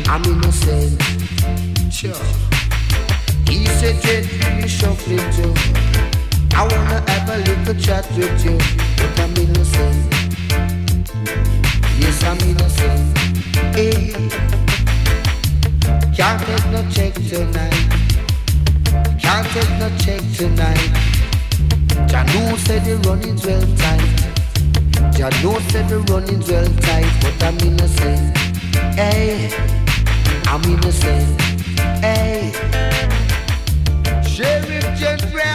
I'm innocent. Sure. He said, gently shuffling too. I wanna have a little chat with you, but I'm innocent. Yes, I'm innocent. Hey. Can't take no check tonight. Can't take no check tonight. Janu said the running's well tight. Janu said the running's well tight, but I'm innocent. Hey, I'm innocent. Hey, Sheriff Gentry.